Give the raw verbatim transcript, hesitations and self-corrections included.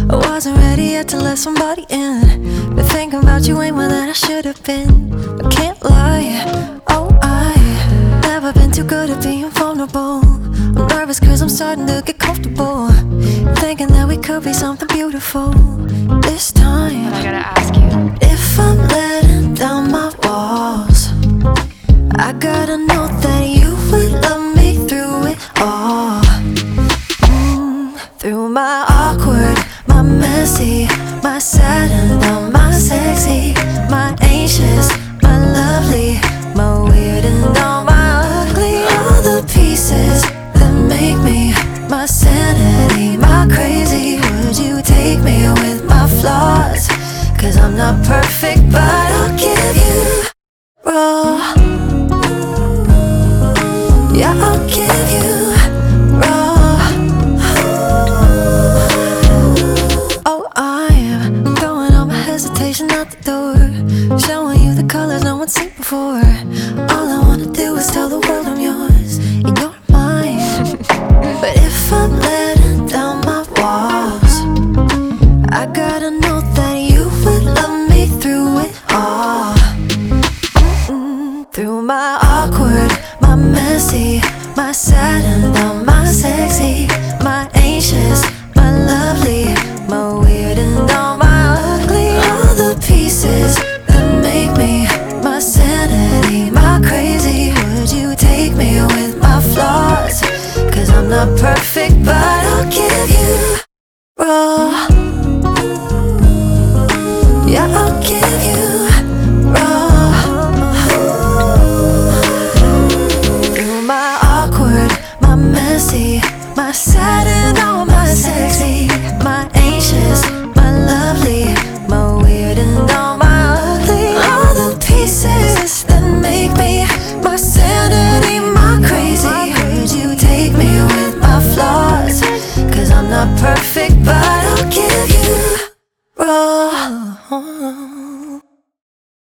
I wasn't ready yet to let somebody in, but thinking about you ain't one that I should have been. I can't lie, oh I never been too good at being vulnerable. I'm nervous cause I'm starting to get comfortable, thinking that we could be something beautiful this time. But I gotta ask you, if I'm letting down my walls, I gotta know that you would love me through it all. mm, Through my awkward, my messy, my sad and down, my sexy, my anxious, my lovely, my weird and all my ugly. All the pieces that make me my sanity, my crazy. Would you take me with my flaws? Cause I'm not perfect, but I'll give you raw.